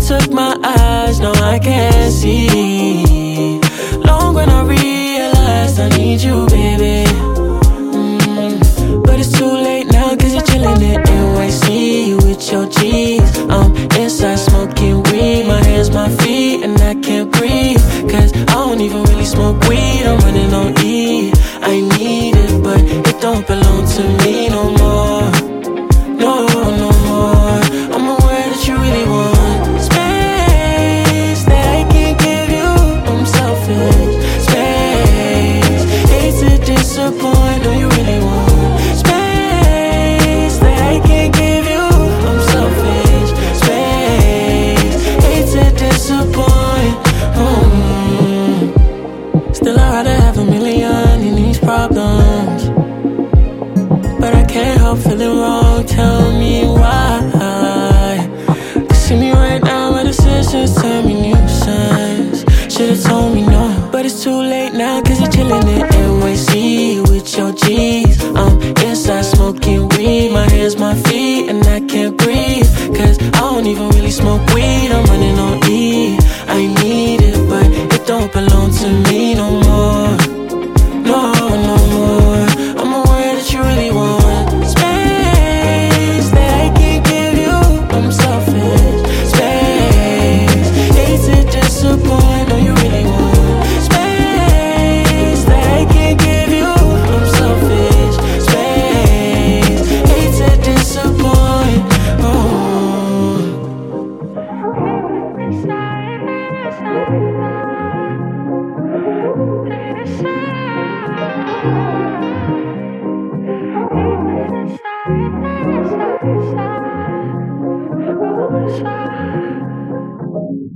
took my eyes, no I can't see. Long when I realized I need you, baby. But it's too late now, cause you're chillin' in NYC with your G's. I'm inside smoking weed, my hands, my feet, and I can't breathe. Cause I don't even really smoke weed, I'm running on E. I need it, but it don't belong to me no more. No, no more. I'm aware that you really want space that I can't give you. I'm selfish. Space, hate to disappoint, no you really want space that I can't give you. I'm selfish. Space, hate to disappoint. Still I'd rather have a million in these problems, but I can't help feeling wrong, tell me why. Cause see me right now, my decisions tell me nuisance. Should've told me no, but it's too late now, cause you're chillin' in NYC with your G's. I'm inside smoking weed, my hands, my feet, and I can't breathe. Cause I don't even really smoke weed, I'm running on E. I need it, but it don't belong to me no more. No, no more. I'm aware that you really want space that I can't give you. I'm selfish. Space, hate to disappoint, no you really want space that I can't give you. I'm selfish. Space, hate to disappoint. Oh.